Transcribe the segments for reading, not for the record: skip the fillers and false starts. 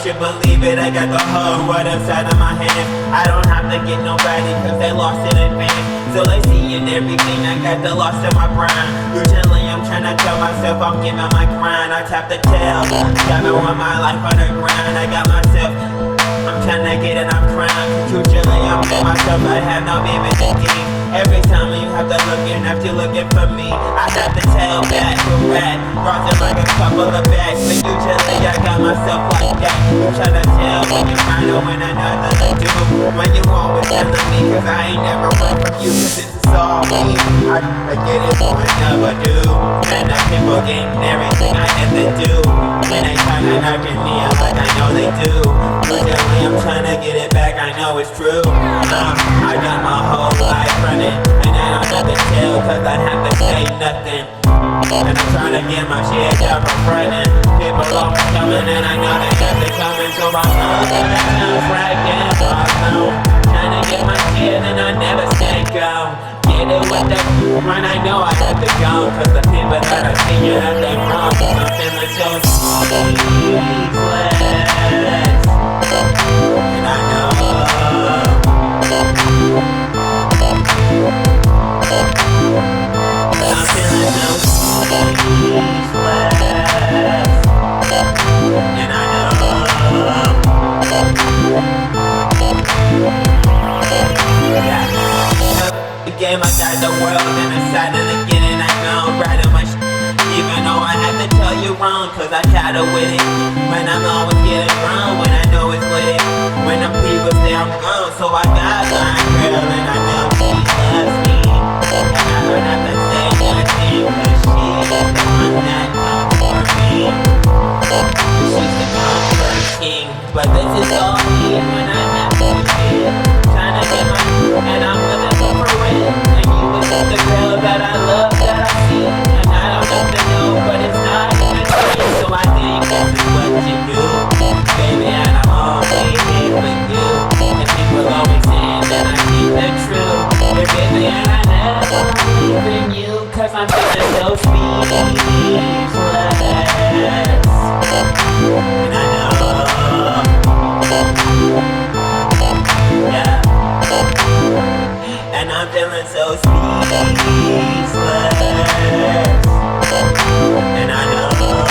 you believe it, I got the whole world inside of my hands. I don't have to get nobody cause they lost in advance. So they see in everything, I got the lost in my brain. Usually I'm trying to tell myself I'm giving my grind. I tap the tail, got me on my life on the grind. I got myself, I'm trying to get it, I'm crying. Usually I'm to myself, I have no baby thinking. Every time you have to look in, after looking for me, I have to tell back to rat, rising like a couple of bags. But usually I got myself like that. You try to tell when you're trying to win another to do. When you always telling me, cause I ain't never run from you, cause this is all me. I get it, but I never do. And the people getting everything I ever do. When they try to knock me out like I know they do. Usually I'm trying to get it back, I know it's true. I got my whole life running, and I don't have to tell cause I have to say nothing. And I'm trying to get my shit up from frontin'. People always coming and I know they got to coming. So I know that I sound right down so I know. Trying to get my shit and I never say go. Get it with the run, I know I have to go. Cause the people that I see you have they wrong. Cause I'm feeling so sleepless. And I know I'm feeling so sleepless. And I know the game outside the world and inside it again. And I know I'm right on my even though I have to tell you wrong, cause I tired of with it. When I'm always getting wrong, when I know it's with it. When the people say I'm gone, so I got my girl and I know she loves me. And I don't have to say nothing, cause she's the one that comes for me. She's the comfort king, but this is all me when I have to feel. Trying to get my, and I'm looking for it. And you was the girl that I love, that I see. And I don't have to know, but it's not even true. So I think this is what you do, baby, and I'm always here for you. And people always saying that I keep it true. But baby, and I never believe in you, cause I'm feeling so speechless. And I know, yeah. And I'm feeling so speechless. And I know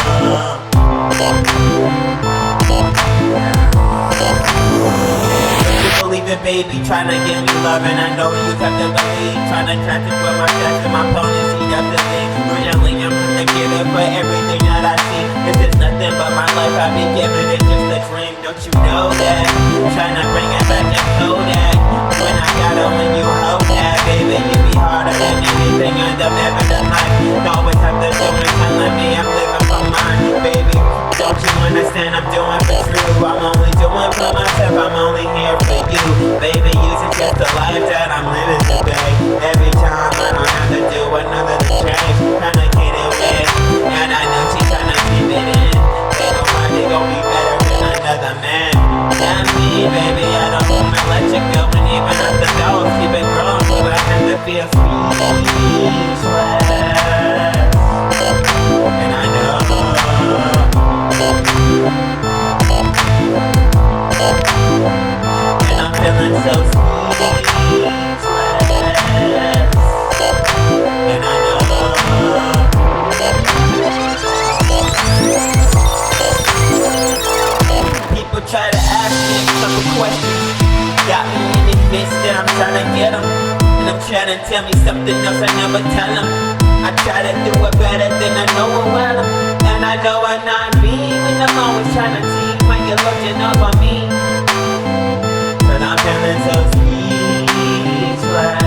you believe it, baby, trying to give me love. And I know you have to believe. Trying to track it with my chest and my ponies, he got to think. Usually I'm gonna give it for everything that I see. This is nothing but my life, I've been giving it just a dream. Don't you know that? Trying to bring it back and know that. When I got it, when you hold that, baby, you be harder than anything I've ever done life. Always have to do it, telling me I'm living for mine, baby. Don't you understand? I'm doing for true. I'm only doing for myself. I'm only here for you, baby. Using just the life that I'm living today. Every time I don't have to do another to change. Trying to get it with, and I know she's trying to keep it in. Ain't nobody gon' be better than another man. Not me, baby. I don't wanna let you go, and even if the dogs keep it growing, so I have to feel speechless. And I know. And I'm feeling so speechless. And I know. People try to ask me a couple questions. Got me in the midst and I'm trying to get them. And I'm trying to tell me something else I never tell them. I try to do it better than I know it well. And I know I'm not me when I'm always trying to tease when you're looking up on me. But I'm feeling so speechless.